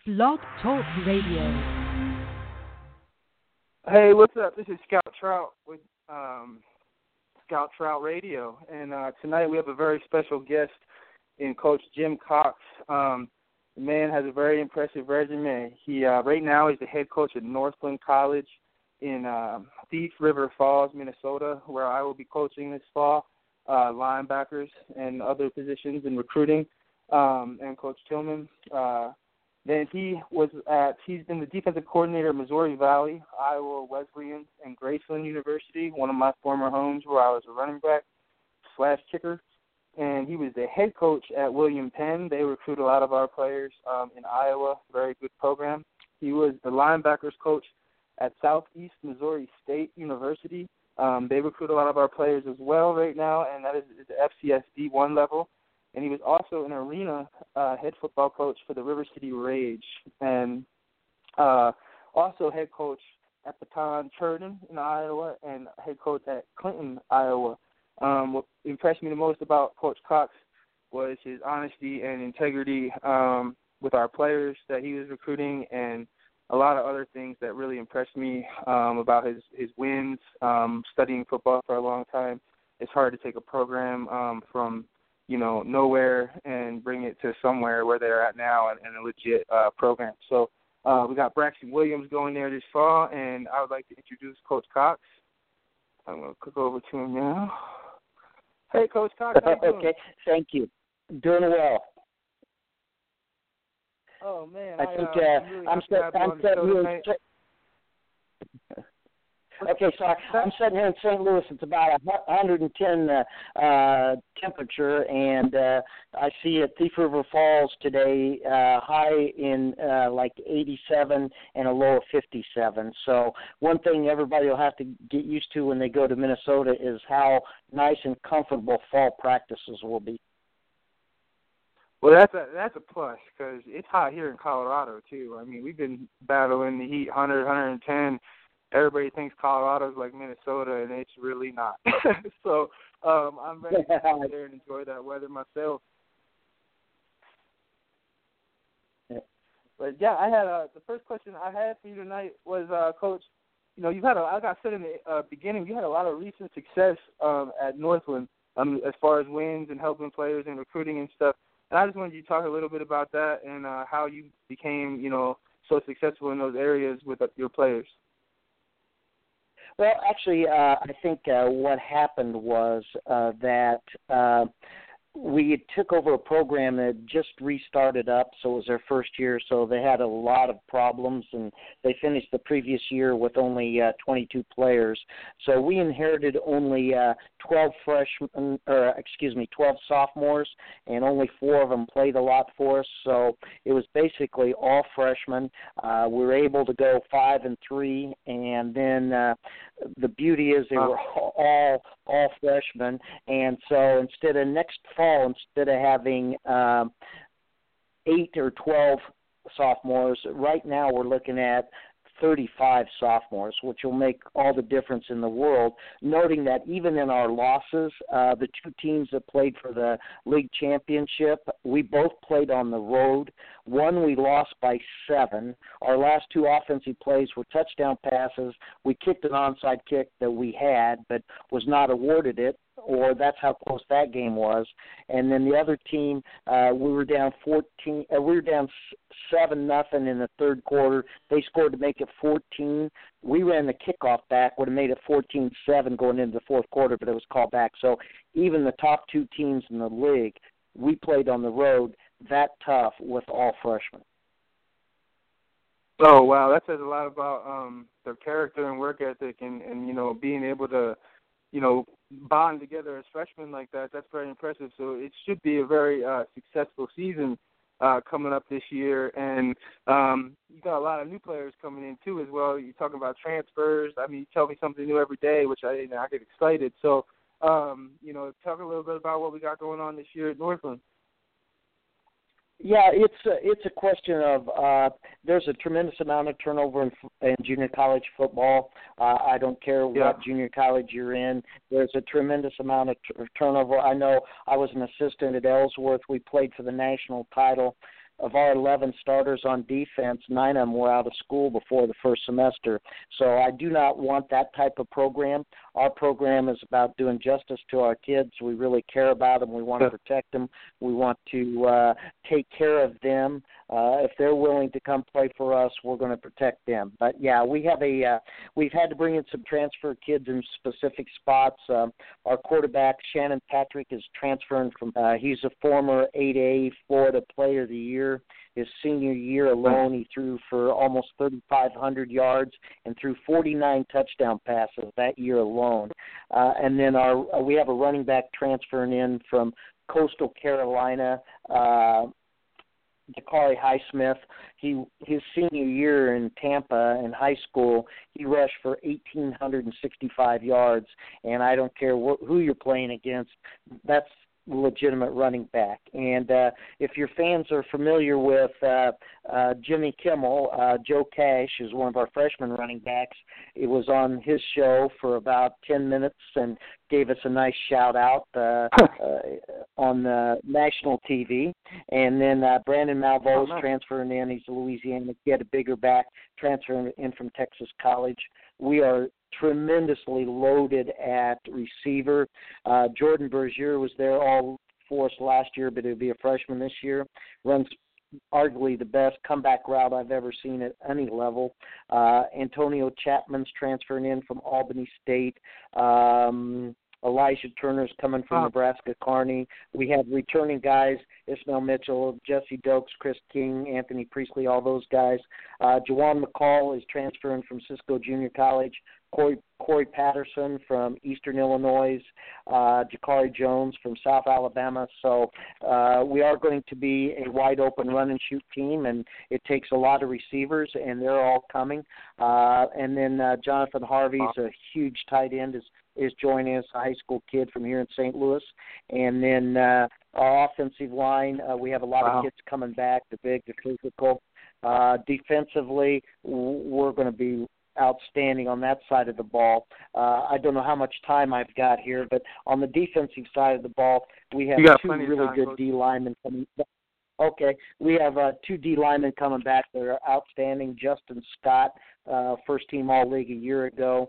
Blog Talk Radio. Hey, what's up? This is Scout Trout with Scout Trout Radio, and tonight we have a very special guest in Coach Jim Cox. The man has a very impressive resume. He right now is the head coach at Northland College in Thief River Falls, Minnesota, where I will be coaching this fall, linebackers and other positions in recruiting, and Coach Tillman. Then he's been the defensive coordinator at Missouri Valley, Iowa Wesleyan, and Graceland University, one of my former homes where I was a running back / kicker. And he was the head coach at William Penn. They recruit a lot of our players in Iowa, very good program. He was the linebackers coach at Southeast Missouri State University. They recruit a lot of our players as well right now, and that is the FCS D1 level. And he was also an arena head football coach for the River City Rage, and also head coach at Baton Churton in Iowa and head coach at Clinton, Iowa. What impressed me the most about Coach Cox was his honesty and integrity with our players that he was recruiting, and a lot of other things that really impressed me about his wins. Studying football for a long time, it's hard to take a program from nowhere and bring it to somewhere where they're at now and a legit program. So we got Braxton Williams going there this fall, and I would like to introduce Coach Cox. I'm going to click over to him now. Hey, Coach Cox, how you doing? Okay, thank you. Doing well. Oh, man. I think I'm really Okay, so I'm sitting here in St. Louis. It's about 110 temperature, and I see at Thief River Falls today high in like 87 and a low of 57. So one thing everybody will have to get used to when they go to Minnesota is how nice and comfortable fall practices will be. Well, that's a plus because it's hot here in Colorado too. I mean, we've been battling the heat, 100, 110. Everybody thinks Colorado's like Minnesota, and it's really not. So I'm ready to go there and enjoy that weather myself. But yeah, I had the first question I had for you tonight was, Coach. You've had like I said in the beginning, you had a lot of recent success at Northland as far as wins and helping players and recruiting and stuff. And I just wanted you to talk a little bit about that and how you became, so successful in those areas with your players. Well, actually, I think what happened was that we took over a program that just restarted up, so it was their first year, so they had a lot of problems, and they finished the previous year with only 22 players. So we inherited only 12 sophomores, and only 4 of them played a lot for us. So it was basically all freshmen. We were able to go 5-3, and then the beauty is they were all freshmen, and so instead of having 8 or 12 sophomores, right now we're looking at 35 sophomores, which will make all the difference in the world, noting that even in our losses, the 2 teams that played for the league championship, we both played on the road. One we lost by 7. Our last 2 offensive plays were touchdown passes. We kicked an onside kick that we had but was not awarded it, or that's how close that game was. And then the other team, we were down 7-0 in the third quarter. They scored to make it 14. We ran the kickoff back, would have made it 14-7 going into the fourth quarter, but it was called back. So even the top 2 teams in the league, we played on the road that tough with all freshmen. Oh, wow. That says a lot about their character and work ethic and being able to, bond together as freshmen like that. That's very impressive. So it should be a very successful season coming up this year. And you got a lot of new players coming in, too, as well. You're talking about transfers. I mean, you tell me something new every day, which I get excited. So, talk a little bit about what we got going on this year at Northland. Yeah, it's a question of there's a tremendous amount of turnover in junior college football. I don't care what junior college you're in. There's a tremendous amount of turnover. I know I was an assistant at Ellsworth. We played for the national title. of our 11 starters on defense, 9 of them were out of school before the first semester. So I do not want that type of program. Our program is about doing justice to our kids. We really care about them. We want to protect them. We want to take care of them. If they're willing to come play for us, we're going to protect them. But yeah, we've had to bring in some transfer kids in specific spots. Our quarterback Shannon Patrick is transferring from. He's a former 8A Florida Player of the Year. His senior year alone, he threw for almost 3,500 yards and threw 49 touchdown passes that year alone. And then we have a running back transferring in from Coastal Carolina, Dakari Highsmith. His senior year in Tampa in high school, he rushed for 1,865 yards, and I don't care who you're playing against, that's legitimate running back. And if your fans are familiar with Jimmy Kimmel, Joe Cash is one of our freshman running backs. It was on his show for about 10 minutes and gave us a nice shout-out on national TV. And then Brandon Malveau's transferring in. He's a Louisiana kid, a bigger back, transferring in from Texas College. We are tremendously loaded at receiver. Jordan Bergier was there all for us last year, but he'll be a freshman this year. Runs arguably the best comeback route I've ever seen at any level. Antonio Chapman's transferring in from Albany State. Elijah Turner's coming from Nebraska Kearney. We have returning guys, Ismail Mitchell, Jesse Dokes, Chris King, Anthony Priestley, all those guys. Jawan McCall is transferring from Cisco Junior College. Corey Patterson from Eastern Illinois, Jakari Jones from South Alabama. So we are going to be a wide-open run-and-shoot team, and it takes a lot of receivers, and they're all coming. And then Jonathan Harvey's a huge tight end, is joining us, a high school kid from here in St. Louis. And then our offensive line, we have a lot of kids coming back, the big, the physical. Defensively, we're going to be outstanding on that side of the ball. I don't know how much time I've got here, but on the defensive side of the ball, we have two really good D linemen coming back. Okay, we have 2 D linemen coming back that are outstanding. Justin Scott, first-team All-League a year ago,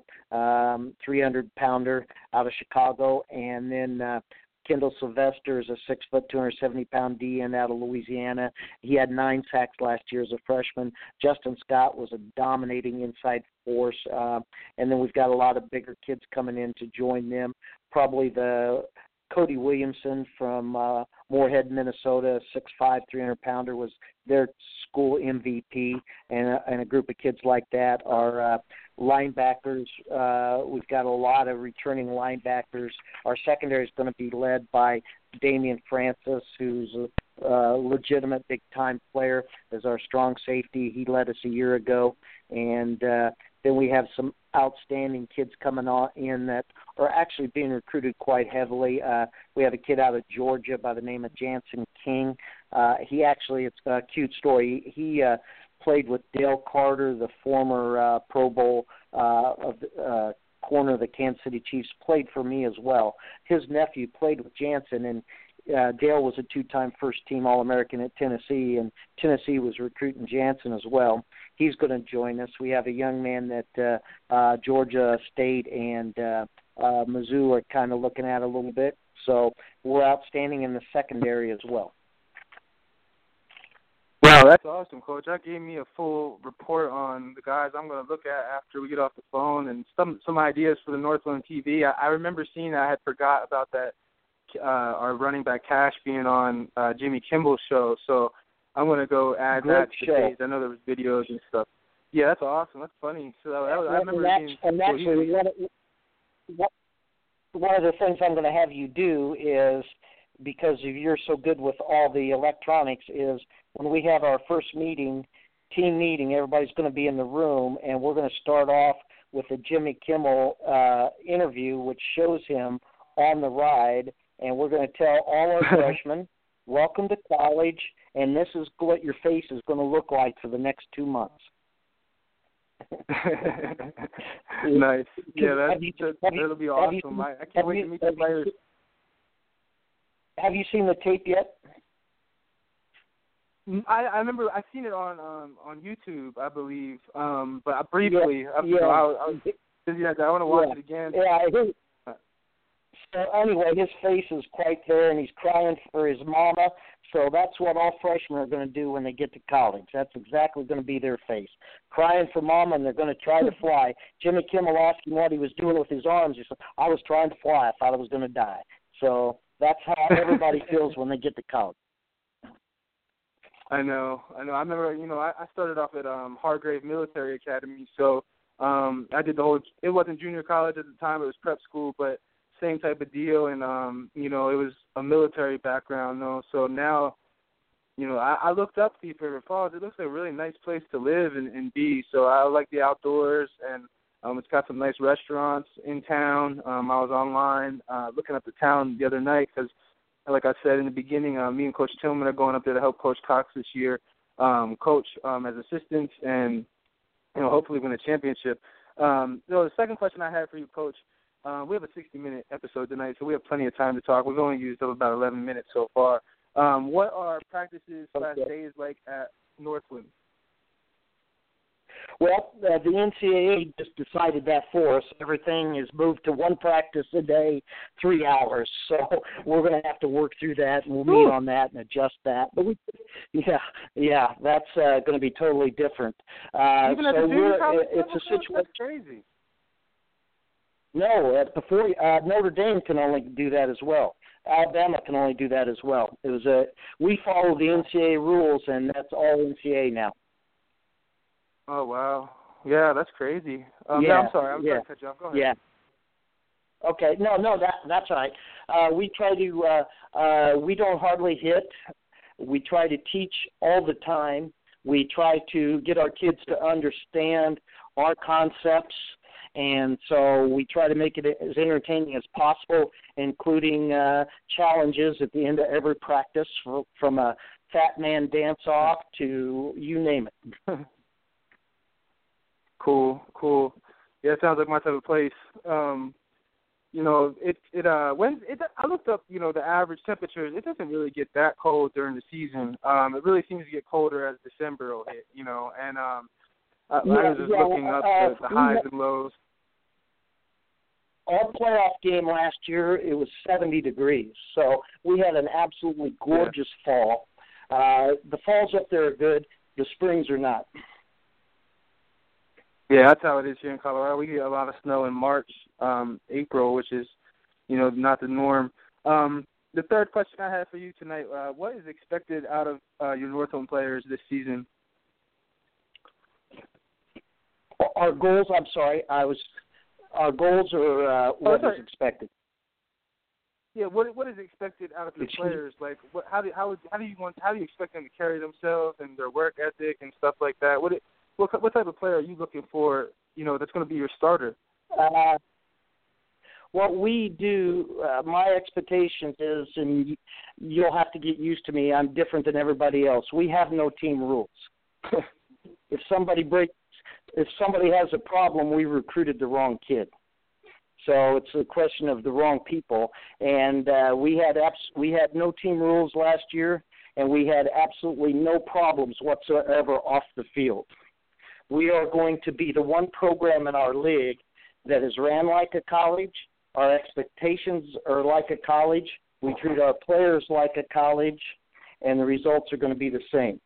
300-pounder out of Chicago, and then Kendall Sylvester is a 6', 270-pound DN out of Louisiana. He had 9 sacks last year as a freshman. Justin Scott was a dominating inside force. And then we've got a lot of bigger kids coming in to join them. Probably the Cody Williamson from Moorhead, Minnesota, 6'5", 300-pounder, was their school MVP, and a group of kids like that are linebackers. We've got a lot of returning linebackers. Our secondary is going to be led by Damian Francis, who's a legitimate big-time player, as our strong safety. He led us a year ago. And then we have some outstanding kids coming on in that are actually being recruited quite heavily. We have a kid out of Georgia by the name of Jansen King. It's a cute story. He played with Dale Carter, the former Pro Bowl corner of the Kansas City Chiefs, played for me as well. His nephew played with Jansen, and Dale was a 2-time first-team All-American at Tennessee, and Tennessee was recruiting Jansen as well. He's going to join us. We have a young man that Georgia State and Mizzou are kind of looking at a little bit. So we're outstanding in the secondary as well. Wow, that's awesome, Coach. That gave me a full report on the guys I'm going to look at after we get off the phone, and some ideas for the Northland TV. I remember seeing that. I had forgot about that. Our running back Cash being on Jimmy Kimball's show, so I'm going to go add that to the page. I know there was videos and stuff. Yeah, that's awesome. That's funny. So I remember one of the things I'm going to have you do is, because you're so good with all the electronics, is when we have our first team meeting, everybody's going to be in the room, and we're going to start off with a Jimmy Kimmel interview, which shows him on the ride, and we're going to tell all our freshmen, welcome to college, and this is what your face is going to look like for the next 2 months. Nice. Yeah, that'll be awesome. I can't wait to meet the players. Have you seen the tape yet? I remember I've seen it on YouTube, I believe. But briefly, I was busy that day. I want to watch it again. Yeah. So anyway, his face is quite there, and he's crying for his mama. So that's what all freshmen are going to do when they get to college. That's exactly going to be their face, crying for mama, and they're going to try to fly. Jimmy Kimmel asked him what he was doing with his arms. He said, "I was trying to fly. I thought I was going to die." So that's how everybody feels when they get to college. I know. I remember, I started off at Hargrave Military Academy, so I did the whole. It wasn't junior college at the time; it was prep school, but same type of deal, and it was a military background, though. So now, I looked up Thief River Falls. It looks like a really nice place to live and be. So I like the outdoors, and it's got some nice restaurants in town. I was online looking up the town the other night because, like I said in the beginning, me and Coach Tillman are going up there to help Coach Cox this year, coach as assistants, and hopefully win a championship. The second question I had for you, Coach. We have a 60-minute episode tonight, so we have plenty of time to talk. We've only used up about 11 minutes so far. What are practices / days like at Northland? Well, the NCAA just decided that for us. Everything is moved to one practice a day, 3 hours. So we're going to have to work through that, and we'll meet on that and adjust that. But that's going to be totally different. Even at the junior college it's a situation. That's crazy. No, before Notre Dame can only do that as well. Alabama can only do that as well. We follow the NCAA rules, and that's all NCAA now. Oh wow, yeah, that's crazy. No, I'm sorry, I'm trying to cut you off. Go ahead. Yeah. Okay, no, that's all right. We try to. We don't hardly hit. We try to teach all the time. We try to get our kids to understand our concepts. And so we try to make it as entertaining as possible, including challenges at the end of every practice, from a fat man dance-off to you name it. Cool. Yeah, it sounds like my type of place. I looked up, the average temperatures. It doesn't really get that cold during the season. It really seems to get colder as December will hit, and I was just looking up the highs and lows. Our playoff game last year, it was 70 degrees. So we had an absolutely gorgeous fall. The falls up there are good. The springs are not. Yeah, that's how it is here in Colorado. We get a lot of snow in March, April, which is, not the norm. The third question I have for you tonight, what is expected out of your Northland players this season? Our goals, our goals are what is expected. Yeah, what is expected out of your players? Like, how do you expect them to carry themselves and their work ethic and stuff like that? What type of player are you looking for? That's going to be your starter. What we do, my expectations is, and you'll have to get used to me, I'm different than everybody else. We have no team rules. If somebody has a problem, we recruited the wrong kid. So it's a question of the wrong people. And we had no team rules last year, and we had absolutely no problems whatsoever off the field. We are going to be the one program in our league that is ran like a college. Our expectations are like a college. We treat our players like a college, and the results are going to be the same.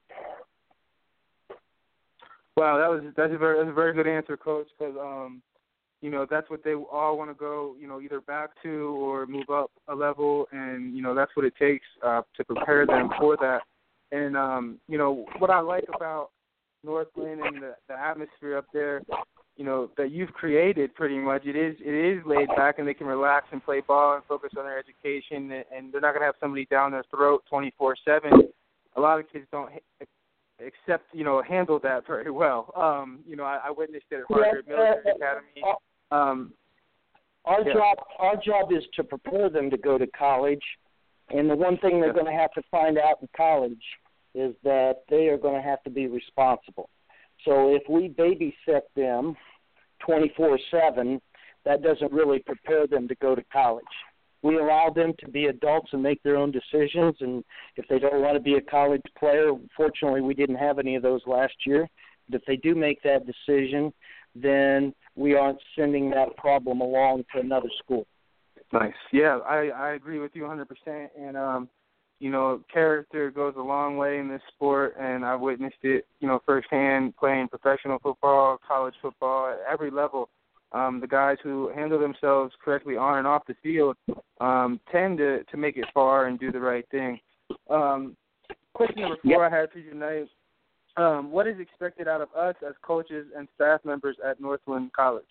Wow, that's a very good answer, Coach. Because that's what they all want to go, either back to or move up a level, and that's what it takes to prepare them for that. And what I like about Northland and the atmosphere up there, that you've created pretty much. It is laid back, and they can relax and play ball and focus on their education, and they're not going to have somebody down their throat 24/7. A lot of kids don't handle that very well. I witnessed it at Hargrave Military Academy. Our job is to prepare them to go to college, and the one thing they're going to have to find out in college is that they are going to have to be responsible. So if we babysit them 24/7, that doesn't really prepare them to go to college. we allow them to be adults and make their own decisions. And if they don't want to be a college player, fortunately we didn't have any of those last year. But if they do make that decision, then we aren't sending that problem along to another school. Nice. Yeah, I agree with you 100%. And, character goes a long way in this sport, and I've witnessed it, firsthand playing professional football, college football, at every level. The guys who handle themselves correctly on and off the field tend to make it far and do the right thing. Question number 4 I had for you tonight. What is expected out of us as coaches and staff members at Northland College?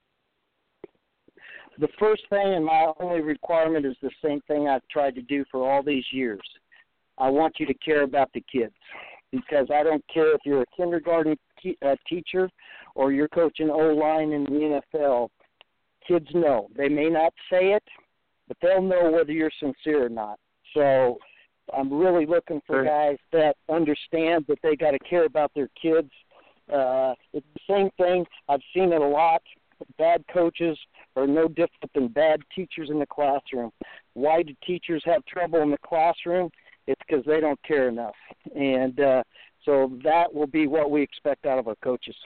The first thing and my only requirement is the same thing I've tried to do for all these years. I want you to care about the kids, because I don't care if you're a kindergarten teacher or you're coaching O-line in the NFL. Kids know. They may not say it, but they'll know whether you're sincere or not. So I'm really looking for guys that understand that they got to care about their kids. It's the same thing. I've seen it a lot. Bad coaches are no different than bad teachers in the classroom. Why do teachers have trouble in the classroom? It's because they don't care enough. And so that will be what we expect out of our coaches.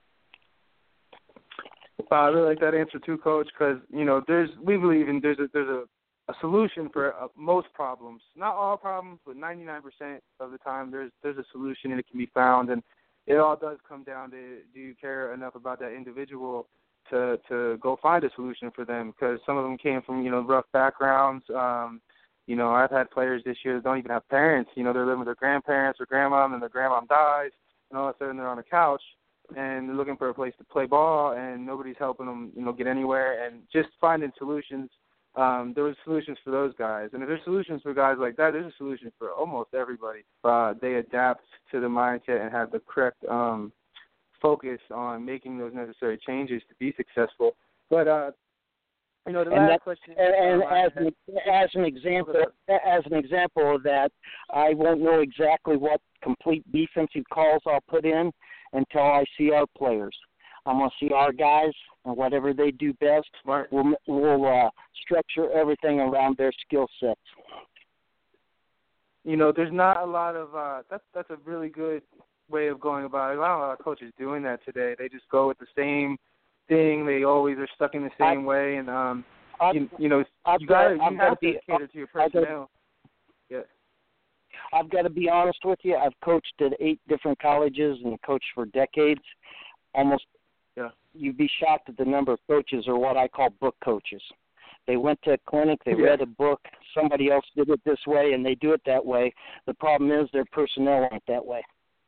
I really like that answer too, Coach, because we believe in there's a solution for most problems. Not all problems, but 99% of the time there's a solution and it can be found. And it all does come down to, do you care enough about that individual to go find a solution for them? Because some of them came from rough backgrounds. I've had players this year that don't even have parents. They're living with their grandparents or grandmom, and their grandmom dies, and all of a sudden they're on a couch and they're looking for a place to play ball, and nobody's helping them, get anywhere. And just finding solutions. There was solutions for those guys, and if there's solutions for guys like that, there's a solution for almost everybody. They adapt to the mindset and have the correct focus on making those necessary changes to be successful. But the last question. And as an example of that, I won't know exactly what complete defensive calls I'll put in until I see our players. I'm going to see our guys, and whatever they do best, we'll structure everything around their skill sets. There's not a lot of that's a really good way of going about it. Not a lot of coaches doing that today. They just go with the same thing. They always are stuck in the same way, and you have to cater to your personnel. I've got to be honest with you. I've coached at 8 different colleges and coached for decades. You'd be shocked at the number of coaches are what I call book coaches. They went to a clinic, they read a book, somebody else did it this way, and they do it that way. The problem is their personnel aren't that way.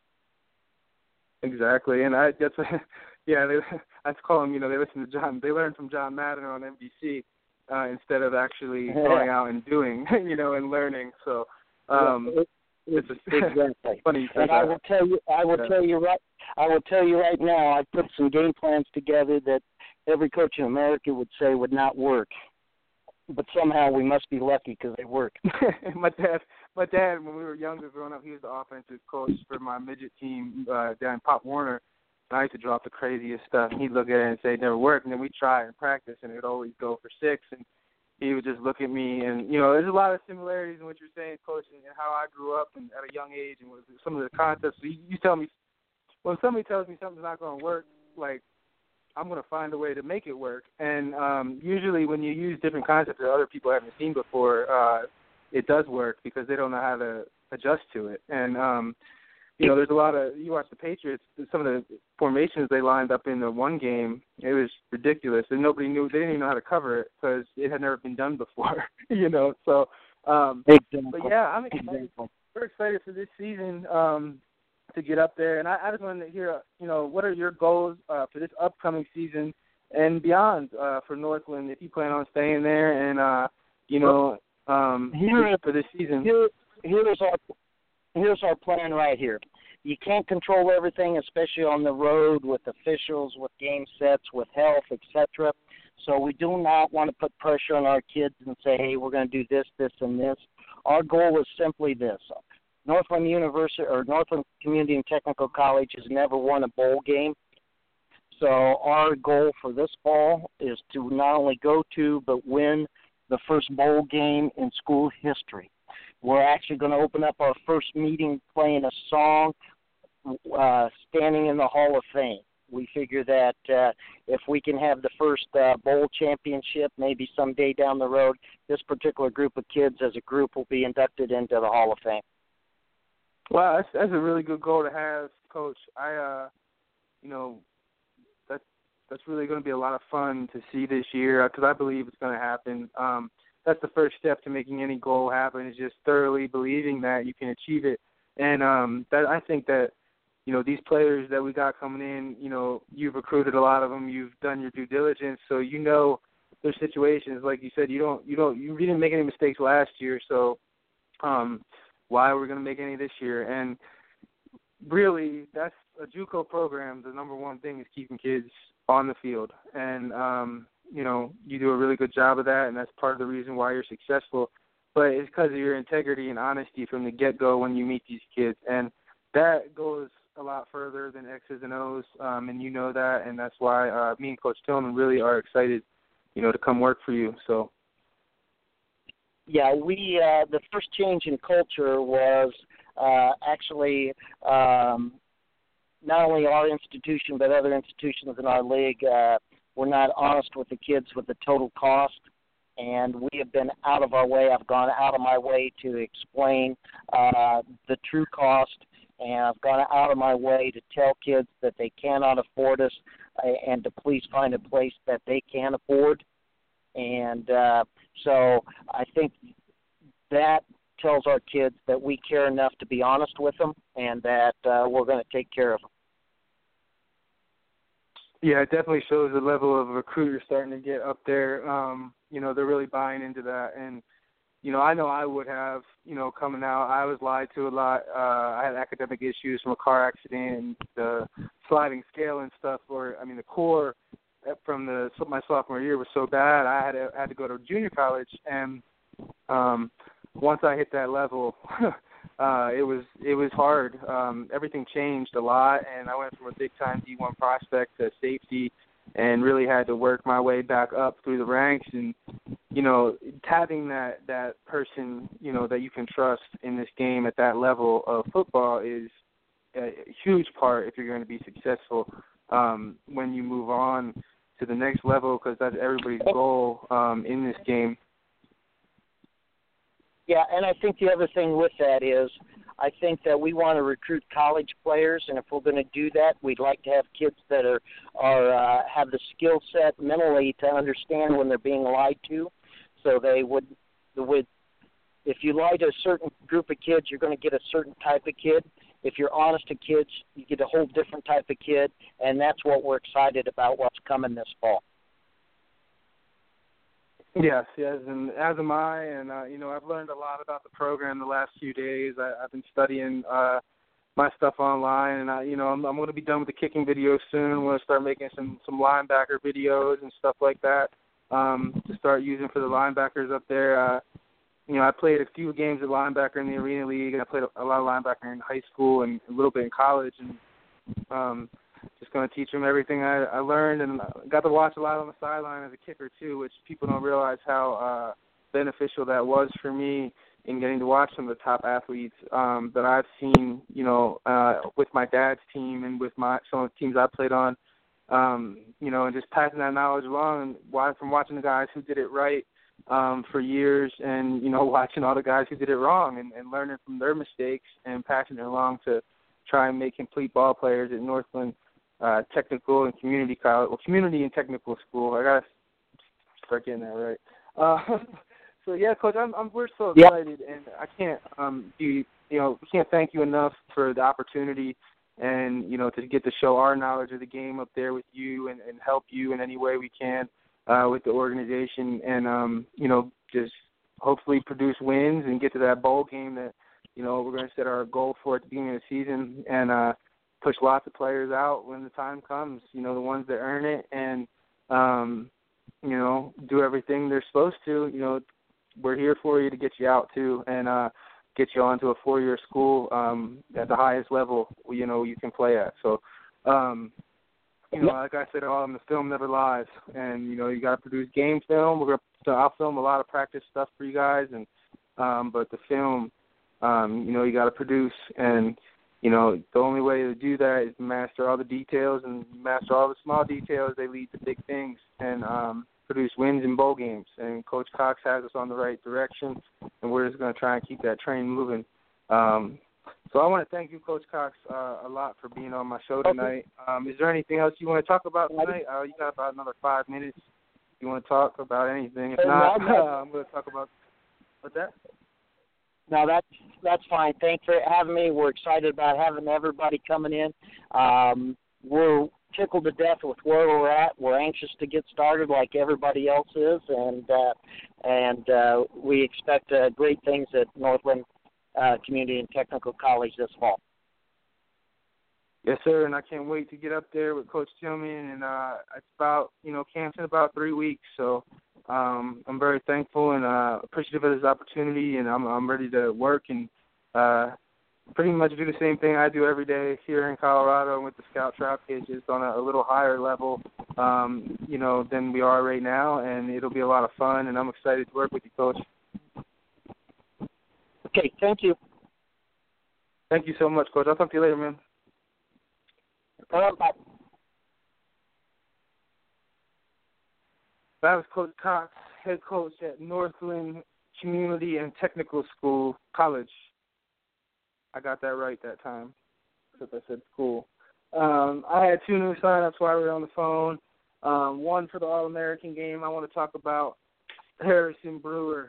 Exactly, and I call them. They listen to John. They learn from John Madden on NBC instead of actually going out and doing, and learning. So it's exactly funny. And I will tell you right now. I put some game plans together that every coach in America would say would not work, but somehow we must be lucky because they work. My dad, when we were younger, growing up, he was the offensive coach for my midget team down in Pop Warner. And I used to drop the craziest stuff. And he'd look at it and say it never worked, and then we'd try and practice, and it would always go for 6. And he would just look at me, and there's a lot of similarities in what you're saying, Coach, and how I grew up and at a young age, and some of the concepts. So you tell me, when somebody tells me something's not going to work, like, I'm going to find a way to make it work. And usually when you use different concepts that other people haven't seen before, it does work because they don't know how to adjust to it. And, there's a lot of – you watch the Patriots, some of the formations they lined up in the one game, it was ridiculous. And nobody knew – they didn't even know how to cover it because it had never been done before, So, but, yeah, I'm excited. We're excited for this season to get up there. And I just wanted to hear, what are your goals for this upcoming season and beyond for Northland if you plan on staying there and, for this season? Here's our plan right here. You can't control everything, especially on the road with officials, with game sets, with health, etc. So we do not want to put pressure on our kids and say, hey, we're going to do this, this, and this. Our goal is simply this. Northland University or Northland Community and Technical College has never won a bowl game. So our goal for this fall is to not only go to but win the first bowl game in school history. We're actually going to open up our first meeting playing a song, standing in the Hall of Fame. We figure that if we can have the first bowl championship, maybe someday down the road, this particular group of kids as a group will be inducted into the Hall of Fame. Wow, that's a really good goal to have, Coach. That's really going to be a lot of fun to see this year because I believe it's going to happen. That's the first step to making any goal happen is just thoroughly believing that you can achieve it. And that I think that, these players that we got coming in, you've recruited a lot of them, you've done your due diligence, so their situations. Like you said, you didn't make any mistakes last year, so why are we going to make any this year? And really, that's a JUCO program. The number one thing is keeping kids on the field, and you do a really good job of that, and that's part of the reason why you're successful. But it's because of your integrity and honesty from the get-go when you meet these kids, and that goes a lot further than X's and O's, and you know that, and that's why me and Coach Tillman really are excited, to come work for you. So. Yeah, the first change in culture was actually not only our institution but other institutions in our league were not honest with the kids with the total cost, and we have been out of our way. I've gone out of my way to explain the true cost, and I've gone out of my way to tell kids that they cannot afford us and to please find a place that they can afford. And so I think that tells our kids that we care enough to be honest with them and that we're going to take care of them. Yeah, it definitely shows the level of recruit you're starting to get up there. They're really buying into that. And, I know I would have, coming out, I was lied to a lot. I had academic issues from a car accident and the sliding scale and stuff. The core from my sophomore year was so bad, I had to go to junior college. And once I hit that level, it was hard. Everything changed a lot, and I went from a big-time D1 prospect to safety and really had to work my way back up through the ranks. And, having that person, that you can trust in this game at that level of football is a huge part if you're going to be successful when you move on to the next level, because that's everybody's goal in this game. Yeah, and I think the other thing with that is I think that we want to recruit college players, and if we're going to do that, we'd like to have kids that are have the skill set mentally to understand when they're being lied to. So they would if you lie to a certain group of kids, you're going to get a certain type of kid. If you're honest to kids, you get a whole different type of kid, and that's what we're excited about what's coming this fall. Yes, and as am I, and I've learned a lot about the program the last few days. I've been studying my stuff online, and I'm going to be done with the kicking videos soon. I'm going to start making some linebacker videos and stuff like that to start using for the linebackers up there. I played a few games at linebacker in the Arena League, and I played a lot of linebacker in high school and a little bit in college, and just going to teach them everything I learned, and got to watch a lot on the sideline as a kicker too, which people don't realize how beneficial that was for me in getting to watch some of the top athletes that I've seen, with my dad's team and with some of the teams I played on, and just passing that knowledge along from watching the guys who did it right for years and, watching all the guys who did it wrong and learning from their mistakes and passing it along to try and make complete ball players at Northland Technical and Community College. Well, Community and Technical School. I got to start getting that right. So, yeah, Coach, we're so excited, and I can't we can't thank you enough for the opportunity and, to get to show our knowledge of the game up there with you and help you in any way we can with the organization and, just hopefully produce wins and get to that bowl game that, we're going to set our goal for at the beginning of the season and push lots of players out when the time comes, the ones that earn it and, do everything they're supposed to. We're here for you to get you out too and get you onto a 4-year school at the highest level, you can play at. So, like I said, the film never lies. And, you got to produce game film. We're going to So I'll film a lot of practice stuff for you guys, and but the film, you got to produce, and the only way to do that is to master all the details, and master all the small details. They lead to big things, and produce wins in bowl games. And Coach Cox has us on the right direction, and we're just going to try and keep that train moving. So I want to thank you, Coach Cox, a lot for being on my show tonight. Is there anything else you want to talk about tonight? You got about another 5 minutes. You want to talk about anything? If not, I'm going to talk about what's that? No, that's fine. Thanks for having me. We're excited about having everybody coming in. We're tickled to death with where we're at. We're anxious to get started like everybody else is, and we expect great things at Northland Community and Technical College this fall. Yes, sir, and I can't wait to get up there with Coach Tillman, and it's about, camp's in about 3 weeks, so I'm very thankful and appreciative of this opportunity, and I'm ready to work and pretty much do the same thing I do every day here in Colorado with the Scout Trout kids, just on a little higher level, than we are right now, and it'll be a lot of fun, and I'm excited to work with you, Coach. Okay, thank you. Thank you so much, Coach. I'll talk to you later, man. Bye. That was Coach Cox, head coach at Northland Community and Technical College. I got that right that time, except I said school. I had 2 new sign-ups while we were on the phone. One for the All-American game. I want to talk about Harrison Brewer,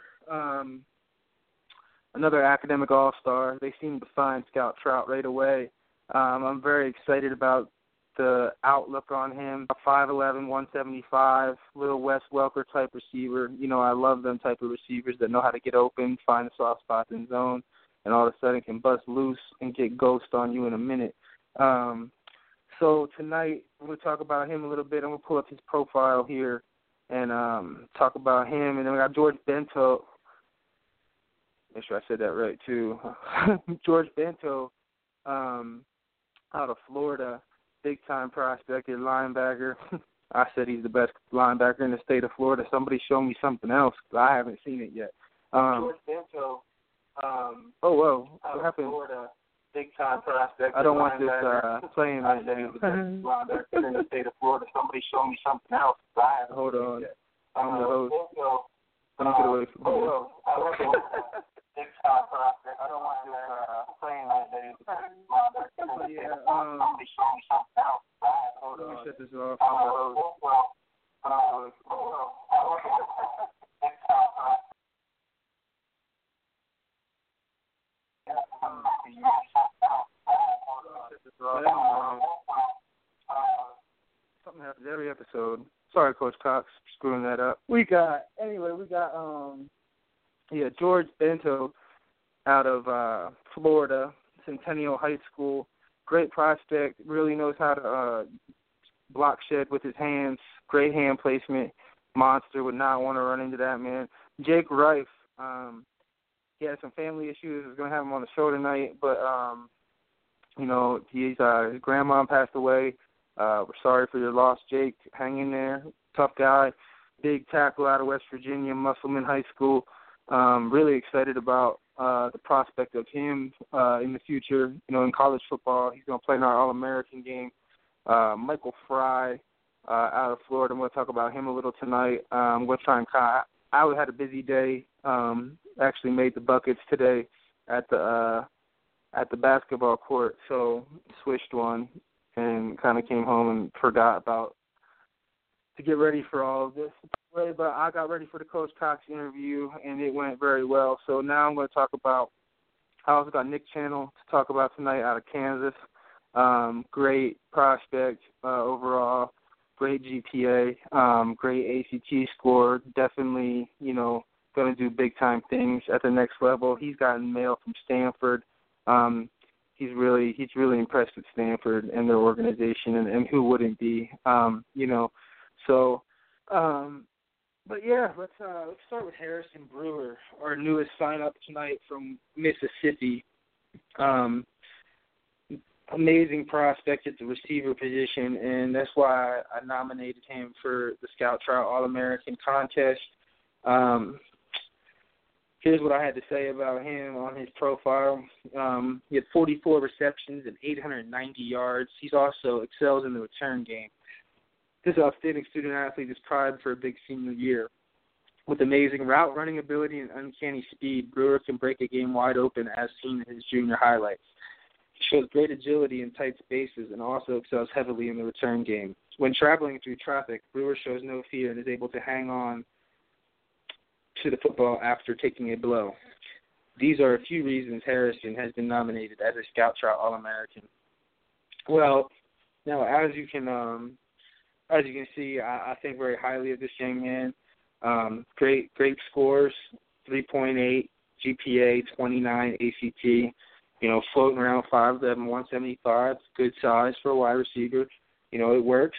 another academic all-star. They seem to find Scout Trout right away. I'm very excited about the outlook on him. 5'11", 175, little Wes Welker type receiver. I love them type of receivers that know how to get open, find the soft spots in zone, and all of a sudden can bust loose and get ghost on you in a minute. So tonight I'm going to talk about him a little bit. I'm going to pull up his profile here and talk about him. And then we got George Bento. Make sure I said that right, too. George Bento, out of Florida, big-time prospect at linebacker. I said he's the best linebacker in the state of Florida. Somebody show me something else, because I haven't seen it yet. George Bento, what happened? Florida, big-time prospect. I don't want this playing right now. Linebacker in the state of Florida. Somebody show me something else, because I haven't seen it yet. I'm the host. Let me get away from here. Big-time prospect. I don't want this playing right now. Yeah, hold on. Let me shut this off. Something happens every episode. Sorry, Coach Cox, screwing that up. We got George Bento out of Florida, Centennial High School. Great prospect, really knows how to block shed with his hands. Great hand placement. Monster, would not want to run into that man. Jake Rife, he had some family issues. I was going to have him on the show tonight, but, his grandma passed away. We're sorry for your loss, Jake. Hang in there. Tough guy. Big tackle out of West Virginia, Musselman High School. Really excited about the prospect of him in the future. In college football, he's going to play in our All-American game. Michael Fry out of Florida. I'm going to talk about him a little tonight. I'm going to try and I had a busy day. Actually made the buckets today at the basketball court, so swished one and kind of came home and forgot about to get ready for all of this. But I got ready for the Coach Cox interview, and it went very well. So now I'm going to talk about – I also got Nick Channel to talk about tonight out of Kansas. Great prospect overall, great GPA, great ACT score, definitely, going to do big-time things at the next level. He's gotten mail from Stanford. He's really impressed with Stanford and their organization, and who wouldn't be, But yeah, let's start with Harrison Brewer, our newest sign-up tonight from Mississippi. Amazing prospect at the receiver position, and that's why I nominated him for the Scout Trout All-American contest. Here's what I had to say about him on his profile. He had 44 receptions and 890 yards. He's also excels in the return game. This outstanding student-athlete is primed for a big senior year. With amazing route running ability and uncanny speed, Brewer can break a game wide open as seen in his junior highlights. He shows great agility in tight spaces and also excels heavily in the return game. When traveling through traffic, Brewer shows no fear and is able to hang on to the football after taking a blow. These are a few reasons Harrison has been nominated as a Scout Trout All-American. Well, now as you can see, I think very highly of this young man. Great scores, 3.8 GPA, 29 ACT. Floating around 5'11", 175. Good size for a wide receiver. It works.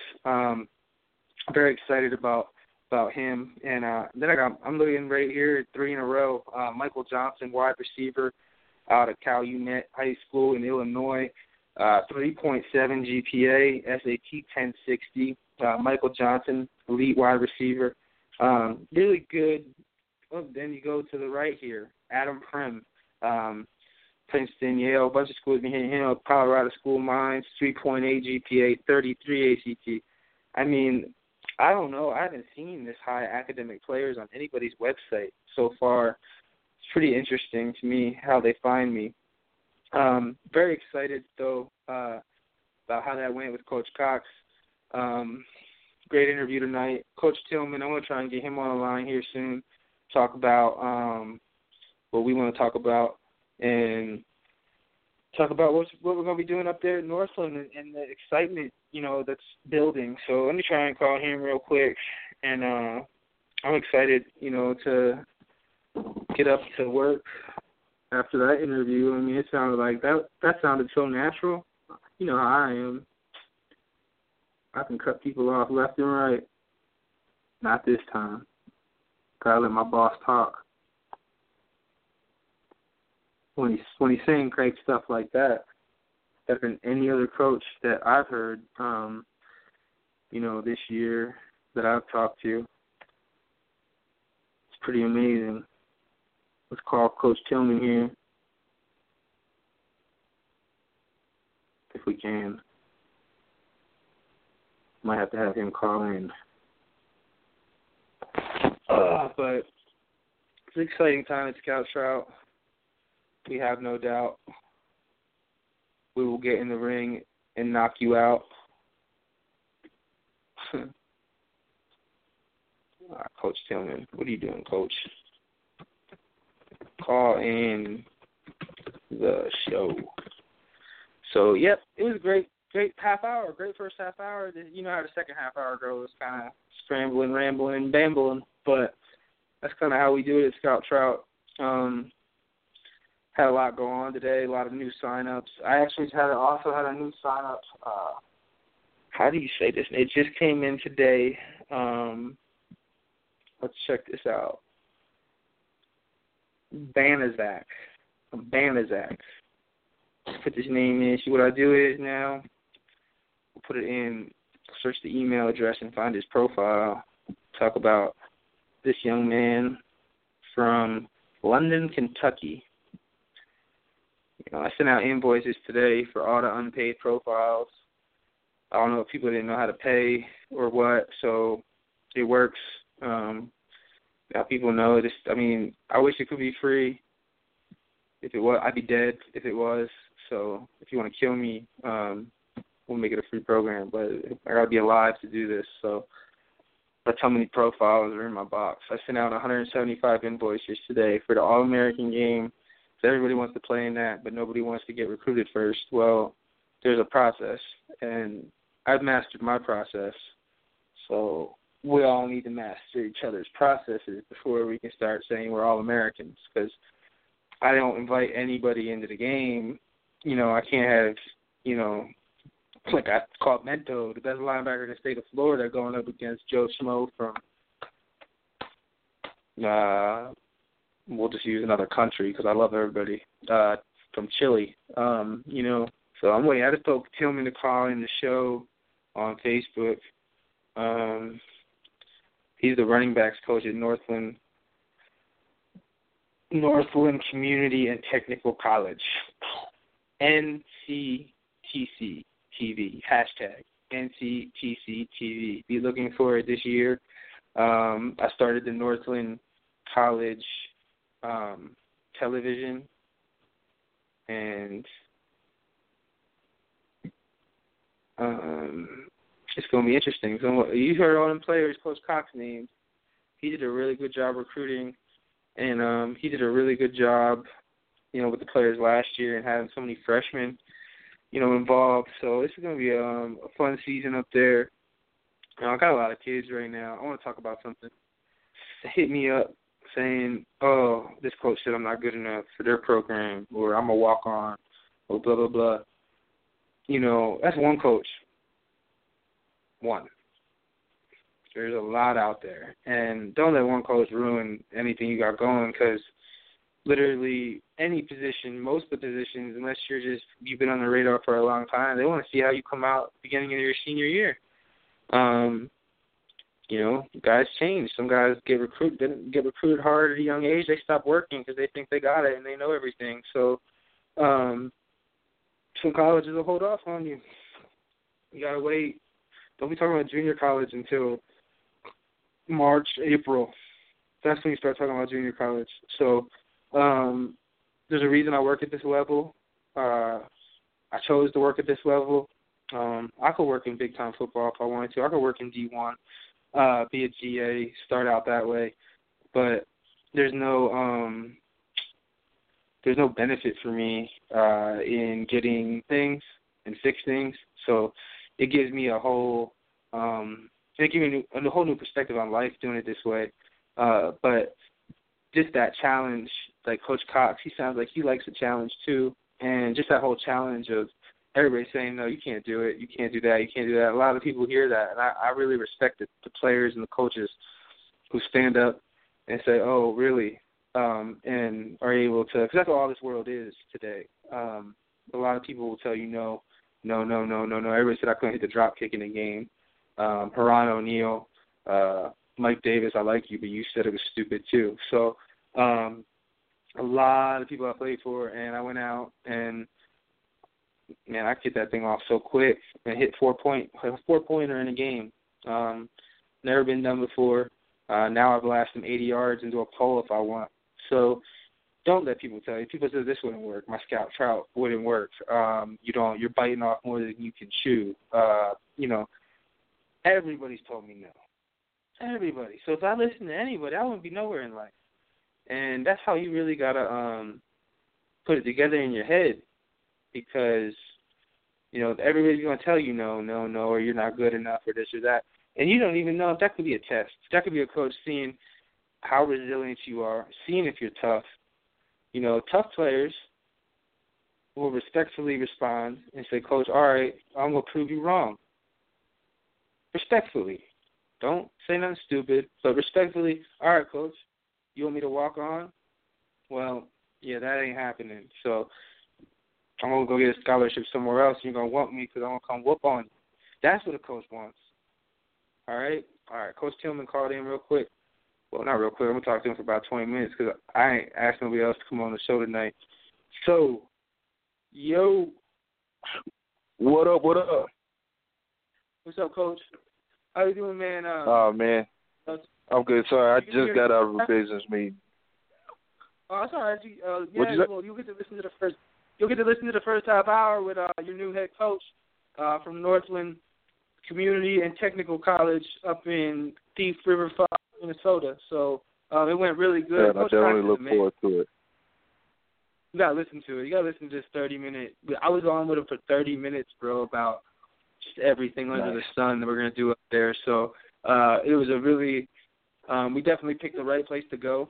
Very excited about him. And then I'm looking right here at 3 in a row. Michael Johnson, wide receiver out of Calumet High School in Illinois. 3.7 GPA, SAT 1060. Michael Johnson, elite wide receiver. Really good. Oh, then you go to the right here. Adam Prim, Princeton, Yale, a bunch of schools been hitting him up. Colorado School Mines, 3.8 GPA, 33 ACT. I mean, I don't know. I haven't seen this high academic players on anybody's website so far. It's pretty interesting to me how they find me. Very excited, though, about how that went with Coach Cox. Great interview tonight. Coach Tillman, I'm going to try and get him on the line here soon, talk about what we want to talk about, and talk about what we're going to be doing up there in Northland and the excitement, that's building. So let me try and call him real quick. And I'm excited, to get up to work after that interview. I mean, it sounded like that sounded so natural. You know how I am. I can cut people off left and right. Not this time. Gotta let my boss talk. When he's saying great stuff like that, better than any other coach that I've heard, this year that I've talked to. It's pretty amazing. Let's call Coach Tillman here, if we can. Might have to have him call in. But it's an exciting time at Scout Trout. We have no doubt we will get in the ring and knock you out. Coach Tillman, what are you doing, Coach? Call in the show. So, yep, it was a great half hour, great first half hour. You know how the second half hour goes, kind of scrambling, rambling, bambling, but that's kind of how we do it at Scout Trout. Had a lot go on today, a lot of new sign-ups. I actually also had a new sign-up. How do you say this? It just came in today. Let's check this out. Banazak. Put this name in. See what I do is now. We'll put it in, search the email address and find his profile. Talk about this young man from London, Kentucky. I sent out invoices today for all the unpaid profiles. I don't know if people didn't know how to pay or what, so it works. Now people know this. I mean, I wish it could be free. If it was, I'd be dead if it was. So if you want to kill me, we'll make it a free program. But I got to be alive to do this. So that's how many profiles are in my box. I sent out 175 invoices today for the All-American game. Everybody wants to play in that, but nobody wants to get recruited first. Well, there's a process, and I've mastered my process. So we all need to master each other's processes before we can start saying we're all Americans, because I don't invite anybody into the game. I can't have, like I called Mento, the best linebacker in the state of Florida, going up against Joe Schmo from we'll just use another country because I love everybody, from Chile, So I'm waiting. I just told Tillman to call in the show on Facebook. He's the running backs coach at Northland. Northland Community and Technical College. NCTC TV. Hashtag NCTC TV. Be looking for it this year. I started the Northland College television, and it's going to be interesting. So you heard all them players Coach Cox named. He did a really good job recruiting, and he did a really good job, with the players last year and having so many freshmen, involved. So it's going to be a fun season up there. I got a lot of kids right now. I want to talk about something. They hit me up saying, oh, this coach said I'm not good enough for their program, or I'm a walk-on, or blah, blah, blah. That's one coach. One. There's a lot out there. And don't let one coach ruin anything you got going, because literally any position, most of the positions, unless you've been on the radar for a long time, they want to see how you come out beginning of your senior year. Guys change. Some guys get recruited hard at a young age. They stop working because they think they got it and they know everything. So some colleges will hold off on you. You got to wait. Don't be talking about junior college until March, April. That's when you start talking about junior college. So there's a reason I work at this level. I chose to work at this level. I could work in big-time football if I wanted to. I could work in D1, be a GA, start out that way. But there's no benefit for me in getting things and fix things. So it gives me a whole new perspective on life doing it this way. But just that challenge, like Coach Cox, he sounds like he likes a challenge too. And just that whole challenge of everybody saying, no, you can't do it, you can't do that, you can't do that. A lot of people hear that, and I really respect the players and the coaches who stand up and say, oh, really, and are able to, because that's what all this world is today. A lot of people will tell you no. Everybody said I couldn't hit the drop kick in the game. Haran O'Neal, Mike Davis, I like you, but you said it was stupid too. So a lot of people I played for, and I went out and, man, I get that thing off so quick and hit four-pointer in a game. Never been done before. Now I've lasted them 80 yards into a pole if I want. So don't let people tell you. People say this wouldn't work. My scout trout wouldn't work. You're biting off more than you can chew. Everybody's told me no. Everybody. So if I listen to anybody, I wouldn't be nowhere in life. And that's how you really got to put it together in your head, because, everybody's going to tell you no, or you're not good enough, or this or that. And you don't even know if that could be a test. That could be a coach seeing how resilient you are, seeing if you're tough. Tough players will respectfully respond and say, Coach, all right, I'm going to prove you wrong. Respectfully. Don't say nothing stupid, but respectfully, all right, Coach, you want me to walk on? Well, yeah, that ain't happening. So I'm going to go get a scholarship somewhere else, and you're going to want me because I'm going to come whoop on you. That's what a coach wants. All right? All right, Coach Tillman called in real quick. Well, not real quick. I'm going to talk to him for about 20 minutes because I ain't asked nobody else to come on the show tonight. So, yo. What up? What's up, Coach? How you doing, man? Man. I'm good. Sorry, I just got out of a business meeting. Oh, that's all right. You'll get to listen to the first. You'll get to listen to the first half hour with your new head coach from Northland Community and Technical College up in Thief River Falls, Minnesota. So it went really good. Yeah, I definitely look forward to it. You gotta listen to it. You gotta listen to this 30-minute. I was on with him for 30 minutes, bro, about just everything under the sun that we're gonna do up there. So it was a really. We definitely picked the right place to go.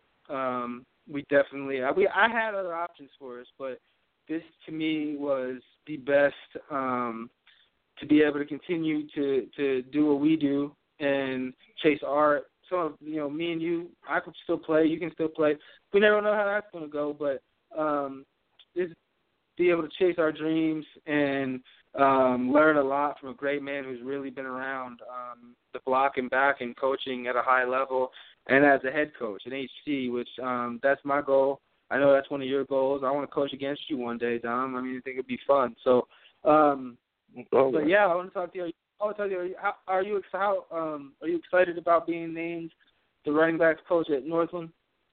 I had other options for us, but this to me was the best to be able to continue to do what we do and chase art. So, me and you, I could still play. You can still play. We never know how that's going to go, but just be able to chase our dreams and learn a lot from a great man who's really been around the block and back and coaching at a high level and as a head coach at HC, which that's my goal. I know that's one of your goals. I want to coach against you one day, Dom. I mean, I think it'd be fun. So, but yeah, I want to talk to you. Are you excited about being named the running backs coach at Northland?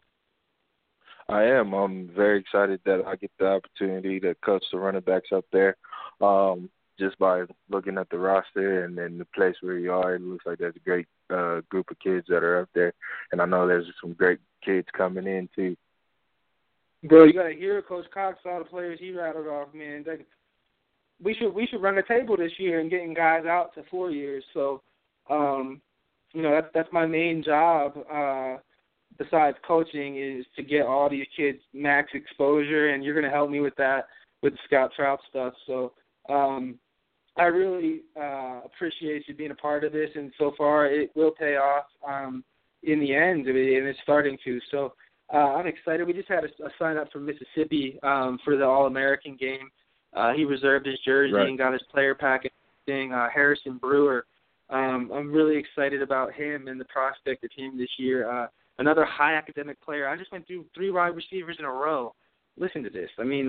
I am. I'm very excited that I get the opportunity to coach the running backs up there. Just by looking at the roster and then the place where you are, it looks like there's a great group of kids that are up there. And I know there's some great kids coming in, too. Bro, you got to hear Coach Cox, all the players he rattled off, man. We should run a table this year and getting guys out to 4 years. So, that's my main job besides coaching is to get all these kids max exposure, and you're going to help me with that with the Scout Trout stuff. So I really appreciate you being a part of this, and so far it will pay off in the end, and it's starting to. So I'm excited. We just had a sign-up from Mississippi for the All-American game. He reserved his jersey and got his player package thing, Harrison Brewer. I'm really excited about him and the prospect of him this year. Another high academic player. I just went through 3 wide receivers in a row. Listen to this. I mean,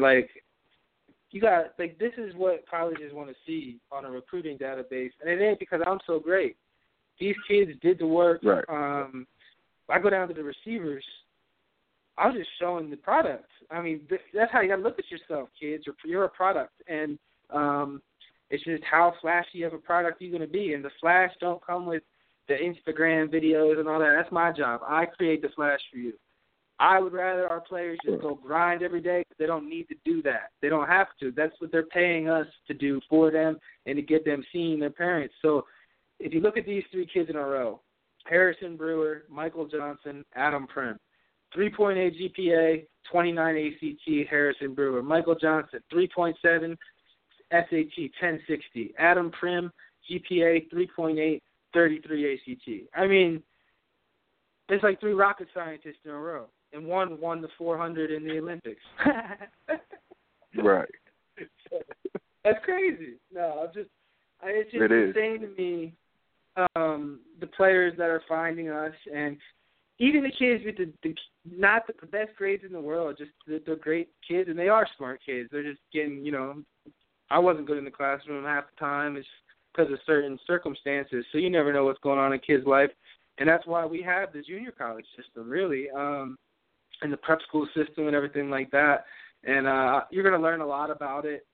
this is what colleges want to see on a recruiting database, and it ain't because I'm so great. These kids did the work. Right. I go down to the receivers. I was just showing the product. I mean, that's how you got to look at yourself, kids. You're a product, and it's just how flashy of a product you're going to be. And the flash don't come with the Instagram videos and all that. That's my job. I create the flash for you. I would rather our players just go grind every day because they don't need to do that. They don't have to. That's what they're paying us to do for them and to get them seeing their parents. So if you look at these 3 kids in a row, Harrison Brewer, Michael Johnson, Adam Prim, 3.8 GPA, 29 ACT, Harrison Brewer. Michael Johnson, 3.7 SAT, 1060. Adam Prim, GPA, 3.8, 33 ACT. I mean, it's like 3 rocket scientists in a row, and one won the 400 in the Olympics. Right. That's crazy. No, it's just insane to me, the players that are finding us, and even the kids with the not the best grades in the world, just they're great kids, and they are smart kids. They're just getting, I wasn't good in the classroom half the time. It's because of certain circumstances, so you never know what's going on in a kid's life. And that's why we have the junior college system, really, and the prep school system and everything like that. And you're going to learn a lot about it.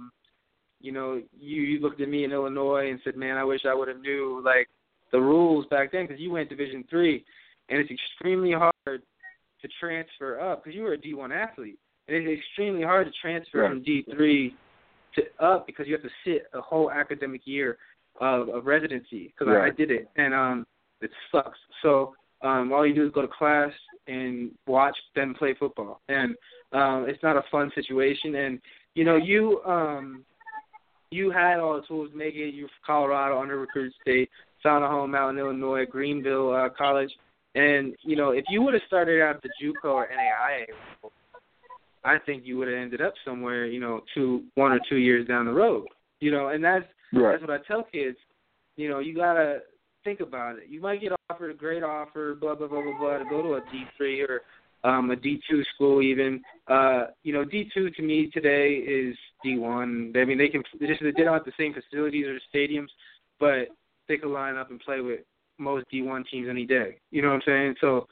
You looked at me in Illinois and said, man, I wish I would have knew, the rules back then, because you went Division III, and it's extremely hard to transfer up because you were a D1 athlete. And it's extremely hard to transfer from D3 to up because you have to sit a whole academic year of residency because I did it. And it sucks. So all you do is go to class and watch them play football. And it's not a fun situation. And, you had all the tools to make it. You're from Colorado, under-recruited state, found a home out in Illinois, Greenville College. And, if you would have started out at the JUCO or NAIA level, I think you would have ended up somewhere, 1 or 2 years down the road. And that's what I tell kids. You got to think about it. You might get offered a great offer, blah, blah, blah, blah, blah, to go to a D3 or a D2 school even. D2 to me today is D1. I mean, they don't have the same facilities or stadiums, but they could line up and play with most D1 teams any day. You know what I'm saying? So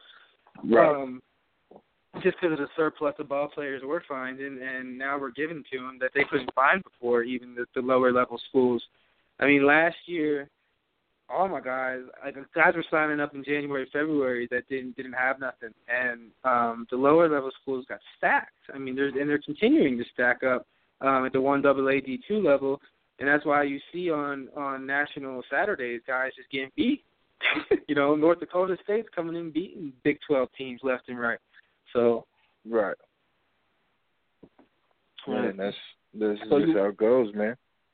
just because of the surplus of ball players we're finding, and now we're giving to them that they couldn't find before, even the lower-level schools. I mean, last year, all my guys were signing up in January, February that didn't have nothing, and the lower level schools got stacked. I mean, they're continuing to stack up at the 1AA D2 level, and that's why you see on national Saturdays guys just getting beat. North Dakota State's coming in beating Big 12 teams left and right. So man, this is just how it goes, man.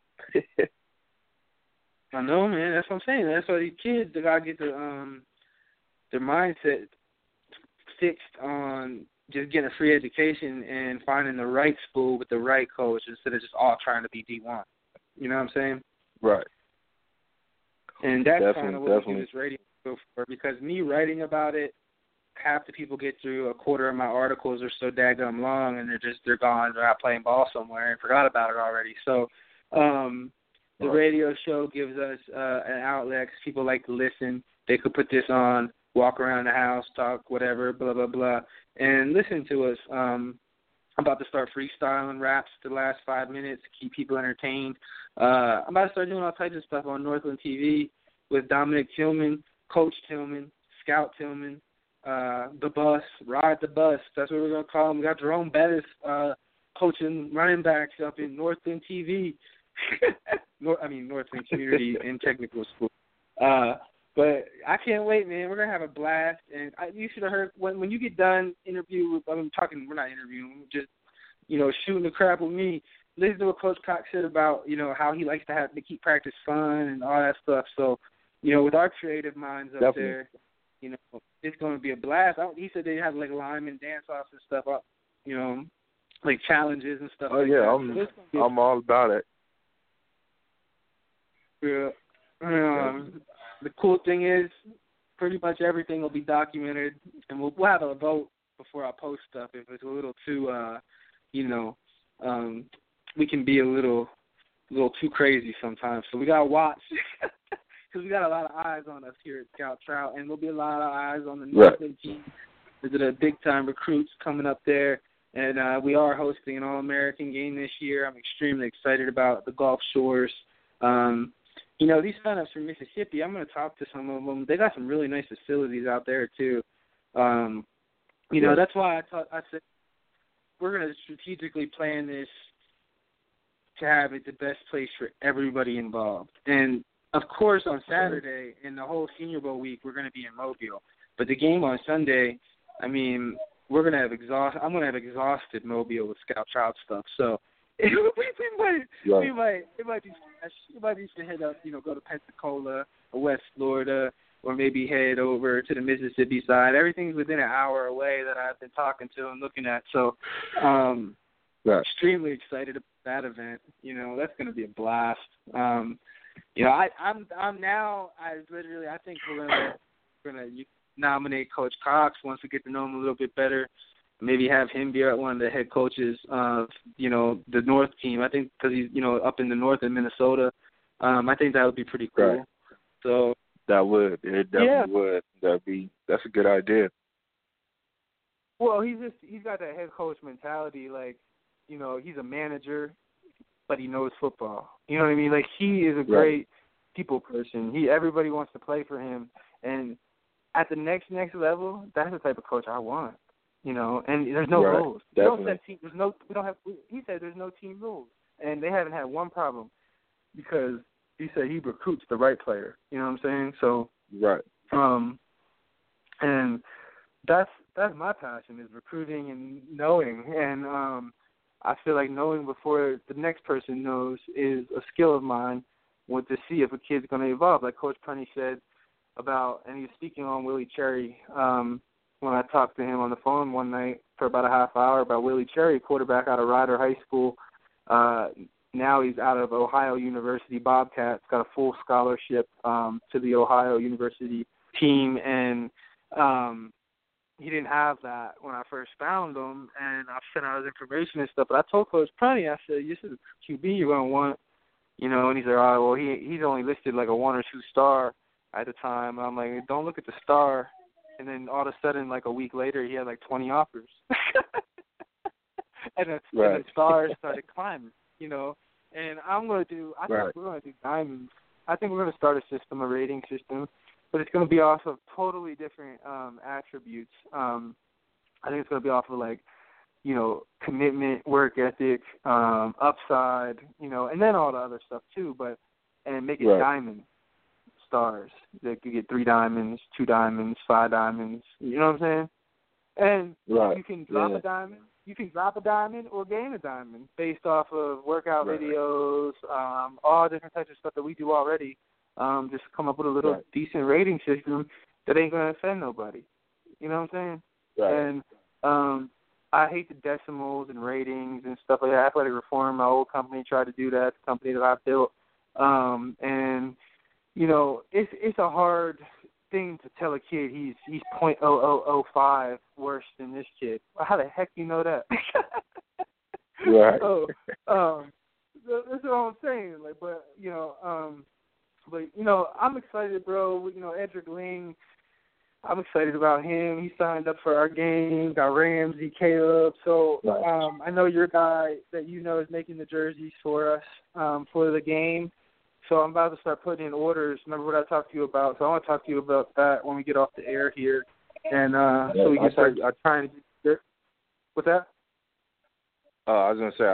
I know, man. That's what I'm saying. That's why these kids, they gotta get their mindset fixed on just getting a free education and finding the right school with the right coach instead of just all trying to be D1. You know what I'm saying? Right. And that's kind of what we do this radio show for, because me writing about it, half the people get through a quarter of my articles are so daggum long, and they're gone. They're out playing ball somewhere and forgot about it already. So the radio show gives us an outlet. People like to listen. They could put this on, walk around the house, talk, whatever, blah, blah, blah, and listen to us. I'm about to start freestyling raps the last 5 minutes to keep people entertained. I'm about to start doing all types of stuff on Northland TV with Dominic Tillman, Coach Tillman, Scout Tillman, the bus, Ride the Bus. That's what we're going to call him. We got Jerome Bettis coaching running backs up in Northland TV. Northland Community and Technical School. But I can't wait, man. We're going to have a blast. And you should have heard, when you get done we're not interviewing, just, shooting the crap with me. Listen to what Coach Cox said about, how he likes to keep practice fun and all that stuff. So, with our creative minds up there, it's going to be a blast. He said they have like lineman dance-offs and stuff up, like challenges and stuff. Oh, like yeah, that. I'm all about it. Yeah. The cool thing is, pretty much everything will be documented, and we'll have a vote before I post stuff if it's a little too, we can be a little too crazy sometimes. So we gotta watch because we got a lot of eyes on us here at Scout Trout, and there'll be a lot of eyes on the Northland team. There's a big time recruits coming up there, and we are hosting an All-American game this year. I'm extremely excited about the Gulf Shores. These sign-ups from Mississippi, I'm going to talk to some of them. They got some really nice facilities out there, too. That's why I said we're going to strategically plan this to have it the best place for everybody involved. And, of course, on Saturday and the whole Senior Bowl week, we're going to be in Mobile. But the game on Sunday, we're going to have I'm going to have exhausted Mobile with Scout Trout stuff. So it might be to head up, go to Pensacola or West Florida, or maybe head over to the Mississippi side. Everything's within an hour away that I've been talking to and looking at. So, extremely excited about that event. That's going to be a blast. I think we're gonna nominate Coach Cox once we get to know him a little bit better. Maybe have him be one of the head coaches of, the North team. I think because he's, up in the North in Minnesota. I think that would be pretty cool. Right. So it definitely would. That's a good idea. Well, he's got that head coach mentality. Like, he's a manager, but he knows football. You know what I mean? Like, he is a great people person. Everybody wants to play for him, and at the next level, that's the type of coach I want. And there's no rules. Definitely. He said there's no team rules. And they haven't had one problem because he said he recruits the right player. You know what I'm saying? So, and that's my passion is recruiting and knowing. And I feel like knowing before the next person knows is a skill of mine to see if a kid's going to evolve. Like Coach Prunty said and he was speaking on Willie Cherry, when I talked to him on the phone one night for about a half hour about Willie Cherry, quarterback out of Rider High School. Now he's out of Ohio University Bobcats, got a full scholarship to the Ohio University team, and he didn't have that when I first found him, and I sent out his information and stuff. But I told Coach Prunty, I said, this is QB you're going to want, and he said, all right, well, he's only listed like a 1 or 2 star at the time. And I'm like, don't look at the star. And then all of a sudden, like a week later, he had like 20 offers. and the stars started climbing, And I think we're going to do diamonds. I think we're going to start a rating system, but it's going to be off of totally different attributes. I think it's going to be off of like, commitment, work ethic, upside, and then all the other stuff too, and make it diamond stars. They could get 3 diamonds, 2 diamonds, 5 diamonds. You know what I'm saying? And you can drop a diamond. You can drop a diamond or gain a diamond based off of workout videos, all different types of stuff that we do already. Just come up with a little decent rating system that ain't going to offend nobody. You know what I'm saying? Right. And I hate the decimals and ratings and stuff like that. Athletic Reform, my old company, tried to do that. The company that I built. And it's a hard thing to tell a kid he's .0005 worse than this kid. How the heck do you know that? Right. So, that's what I'm saying. Like, but I'm excited, bro. Edric Ling, I'm excited about him. He signed up for our game. Got Ramsey, Caleb. So I know your guy that is making the jerseys for us for the game. So I'm about to start putting in orders. Remember what I talked to you about? So I want to talk to you about that when we get off the air here, and so we can start trying to get. What's that? I was gonna say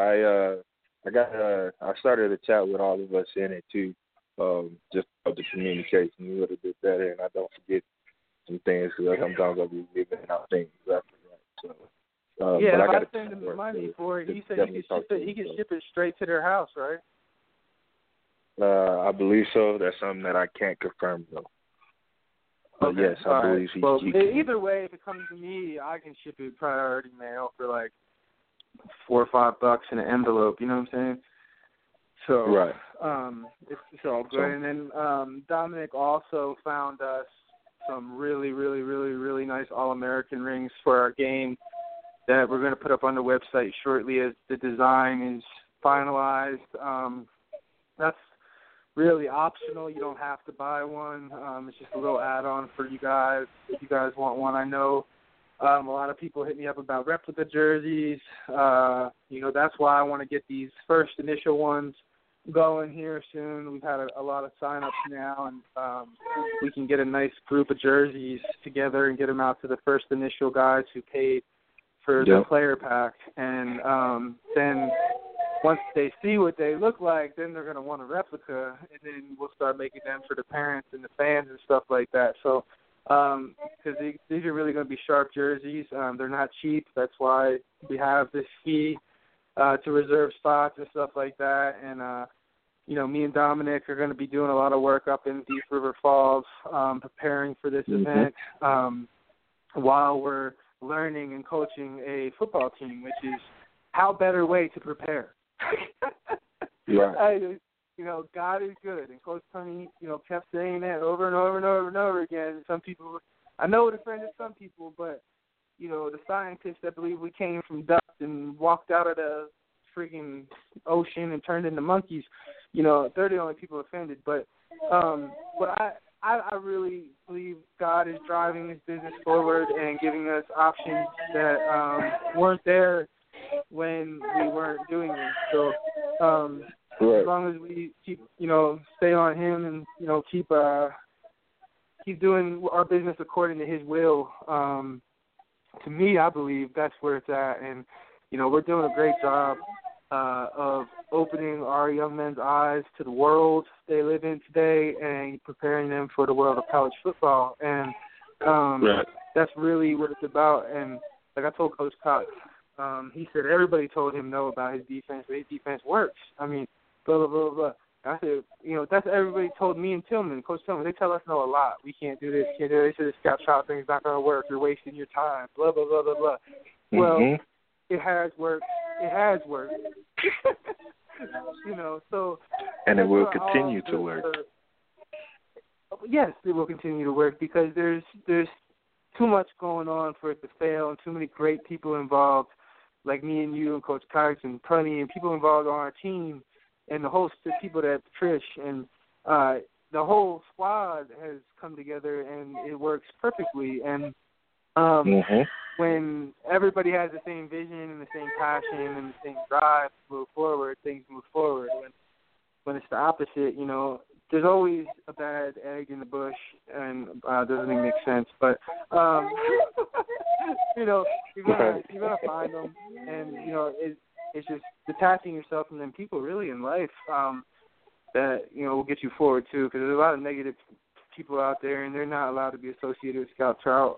I started a chat with all of us in it too, just about the communication. We would have did better, and I don't forget some things because sometimes I'll be leaving out things exactly right. So yeah, but if I send him the money for it, he said he can ship it straight to their house, right? I believe so. That's something that I can't confirm though. But okay. yes, I believe he can. Either way, if it comes to me, I can ship it priority mail for like $4 or $5 in an envelope. You know what I'm saying? So right. It's all good. And then Dominic also found us some really, really, really, really nice All-American rings for our game that we're going to put up on the website shortly as the design is finalized. That's really optional. You don't have to buy one. It's just a little add-on for you guys if you guys want one. I know a lot of people hit me up about replica jerseys. That's why I want to get these first initial ones going here soon. We've had a lot of sign-ups now, and we can get a nice group of jerseys together and get them out to the first initial guys who paid for the player pack. And then once they see what they look like, then they're going to want a replica, and then we'll start making them for the parents and the fans and stuff like that. So because these are really going to be sharp jerseys. They're not cheap. That's why we have this fee to reserve spots and stuff like that. And, me and Dominic are going to be doing a lot of work up in Deep River Falls preparing for this event while we're learning and coaching a football team, which is how better way to prepare. Right. God is good. And Coach Tony, kept saying that over and over and over and over again. Some people, I know it offended some people, but, the scientists that believe we came from dust and walked out of the freaking ocean and turned into monkeys, they're the only people offended. But I really believe God is driving this business forward and giving us options that weren't there when we weren't doing this. So as long as we keep, stay on Him and keep doing our business according to His will, to me, I believe that's where it's at. And we're doing a great job of opening our young men's eyes to the world they live in today and preparing them for the world of college football. And that's really what it's about. And like I told Coach Cox, he said everybody told him no about his defense, but his defense works. I mean, blah, blah, blah, blah. I said, that's what everybody told me and Tillman, Coach Tillman. They tell us no a lot. We can't do this, can't do that. They said the scout shot thing's not going to work. You're wasting your time, blah, blah, blah, blah, blah. Well, it has worked. It has worked. So. And it will continue to work. Yes, it will continue to work because there's too much going on for it to fail and too many great people involved, like me and you and Coach Cox and Prunny and people involved on our team and the whole people that Trish and the whole squad has come together and it works perfectly. And when everybody has the same vision and the same passion and the same drive to move forward, things move forward. When it's the opposite, there's always a bad egg in the bush, and doesn't even make sense. But you're gonna find them, and it's just detaching yourself from them people really in life that will get you forward too. Because there's a lot of negative people out there, and they're not allowed to be associated with Scout Trout.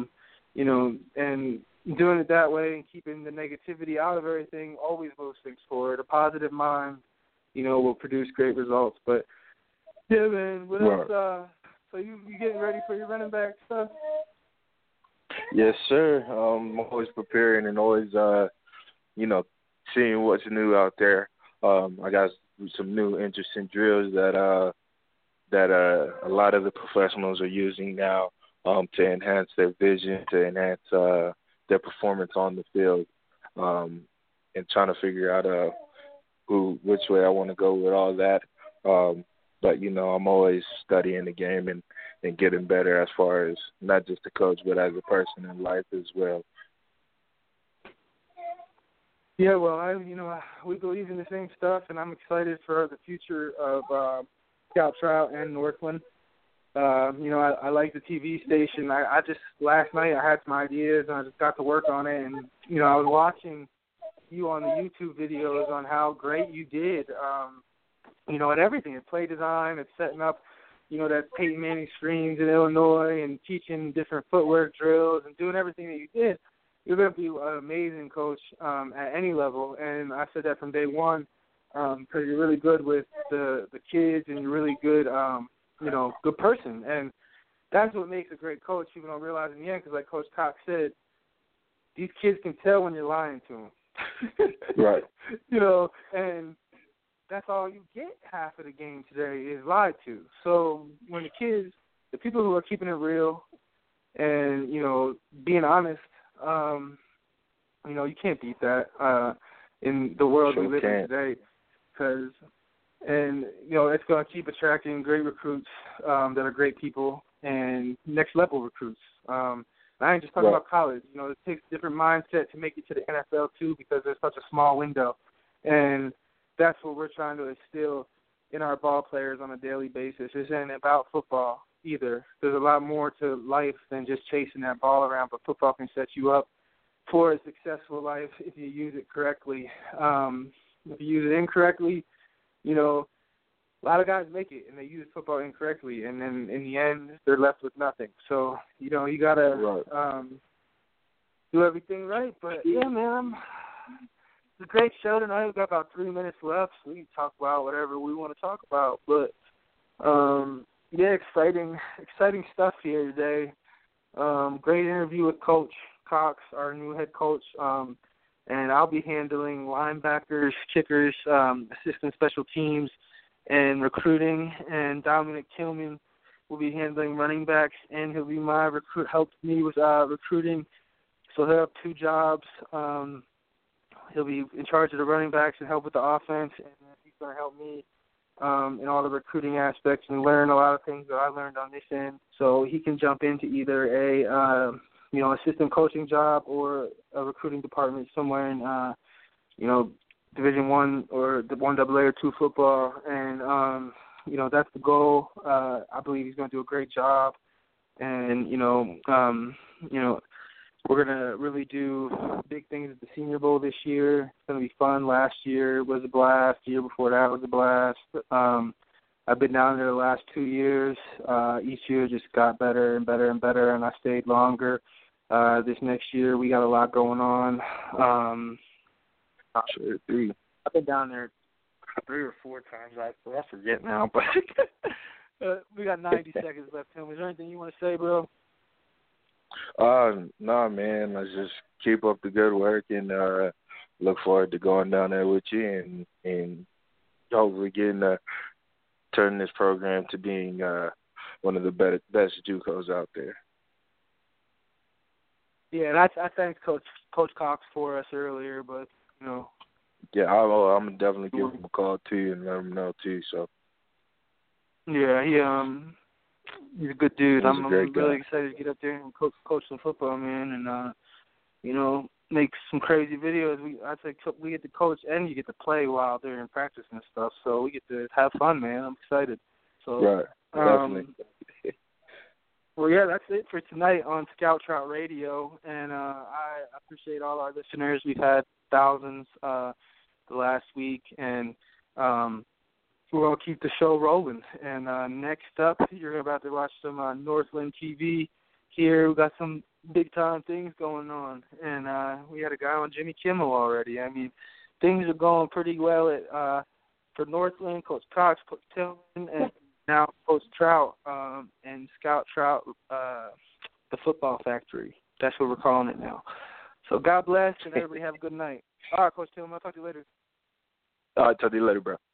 And doing it that way and keeping the negativity out of everything always moves things forward. A positive mind, will produce great results. But yeah, man. What else? So you getting ready for your running back stuff? Yes, sir. I'm always preparing and always, seeing what's new out there. I got some new interesting drills that that a lot of the professionals are using now to enhance their vision, to enhance their performance on the field, and trying to figure out which way I want to go with all that. But, you know, I'm always studying the game and getting better as far as not just a coach, but as a person in life as well. Yeah, well, we believe in the same stuff, and I'm excited for the future of Scout Trout and Northland. I like the TV station. I just, last night I had some ideas, and I just got to work on it, and, I was watching you on the YouTube videos on how great you did, at everything, at play design, at setting up, that Peyton Manning screens in Illinois and teaching different footwork drills and doing everything that you did. You're going to be an amazing coach at any level, and I said that from day one because you're really good with the kids and you're really good, good person. And that's what makes a great coach. People don't realize in the end because, like Coach Cox said, these kids can tell when you're lying to them. Right. And that's all you get half of the game today is lied to. So when the people who are keeping it real and, being honest, you can't beat that in the world we live in today. It's going to keep attracting great recruits that are great people and next-level recruits. I ain't just talking about college. It takes a different mindset to make it to the NFL, too, because there's such a small window. And that's what we're trying to instill in our ball players on a daily basis. It isn't about football either. There's a lot more to life than just chasing that ball around, but football can set you up for a successful life if you use it correctly. If you use it incorrectly, a lot of guys make it, and they use football incorrectly, and then in the end, they're left with nothing. So, you got to do everything right. But, yeah, man, it's a great show tonight. We've got about 3 minutes left, so we can talk about whatever we want to talk about. But, exciting stuff here today. Great interview with Coach Cox, our new head coach, and I'll be handling linebackers, kickers, assistant special teams, and recruiting. And Dominic Tillman will be handling running backs, and he'll be my recruit. Helped me with recruiting, so he'll have 2 jobs. He'll be in charge of the running backs and help with the offense, and he's going to help me in all the recruiting aspects and learn a lot of things that I learned on this end. So he can jump into either a assistant coaching job or a recruiting department somewhere in Division I or the 1AA or 2 football. And that's the goal. I believe he's going to do a great job. And we're going to really do big things at the Senior Bowl this year. It's going to be fun. Last year was a blast. The year before that was a blast. I've been down there the last 2 years. Each year just got better and better and better, and I stayed longer. This next year we got a lot going on. Sure, 3. I've been down there 3 or 4 times. I forget now, but we got 90 seconds left. Is there anything you want to say, bro? No, man. Let's just keep up the good work and look forward to going down there with you and hopefully getting turn this program to being one of the best JUCOs out there. Yeah, and I thanked Coach Cox for us earlier, but Yeah, I'm definitely give him a call too and let him know too. So. Yeah, he's a good dude. I'm really excited to get up there and coach some football, man, and make some crazy videos. I say we get to coach and you get to play while they're in practice and stuff. So we get to have fun, man. I'm excited. So right, definitely. Well, yeah, that's it for tonight on Scout Trout Radio, and I appreciate all our listeners. We've had thousands the last week, and we're going to keep the show rolling. And next up, you're about to watch some Northland TV here. We got some big-time things going on, and we had a guy on Jimmy Kimmel already. I mean, things are going pretty well for Northland, Coach Cox, Coach Tillman, and now Coach Trout and Scout Trout, the Football Factory. That's what we're calling it now. So God bless, and everybody have a good night. All right, Coach Tillman, I'll talk to you later. All right, talk to you later, bro.